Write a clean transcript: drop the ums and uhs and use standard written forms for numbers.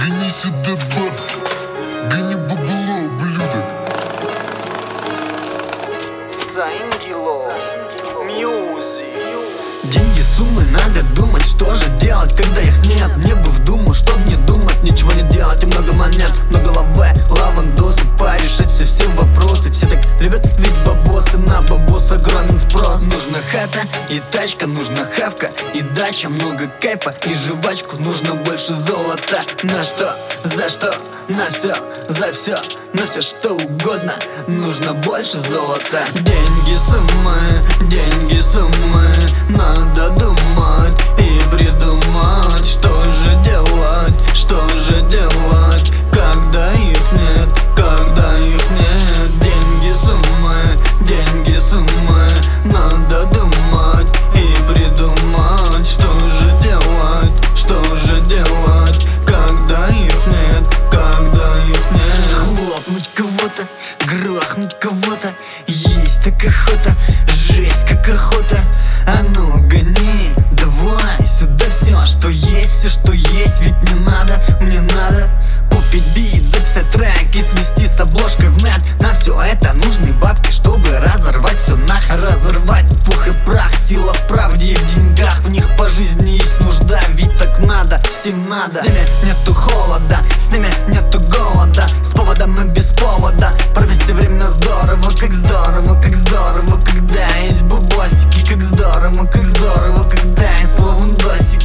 Гони сюда бабки, гони бабло, ублюдок. Заингило, мьюзик. Деньги, суммы, надо думать, что же делать, когда их нет. Мне бы в думу, чтоб не думать, ничего не делать. И много монет, много лавы, лавандосы, порешать все вопросы. Все так любят, ведь бабосы, на бабос огромен спрос. Нужна хата и тачка, нужна хавка и дача. Много кайфа и жвачку, нужно больше золота. На что, за что, на все, за все, на все что угодно. Нужно больше золота. Деньги, суммы, надо думать и придумать, что же делать, когда их нет, когда их нет. Деньги, суммы, надо думать и придумать, что же делать, когда их нет, когда их нет. Хлопнуть кого-то, грохнуть кого-то, есть так охота, жесть как охота. А ну гони, давай сюда все, что есть, ведь не надо, мне надо купить бит, записать трек и свести с обложкой в нет. На все это нужны бабки, чтобы разорвать все нахер, разорвать в пух и прах. Сила в правде и в деньгах, в них по жизни есть нужда, ведь так надо, всем надо. С ними нету холода, с ними нету голода, с поводом и без повода провести время здорово, как здорово, как здорово, когда есть бабосики. Как здорово, когда есть лавандосики.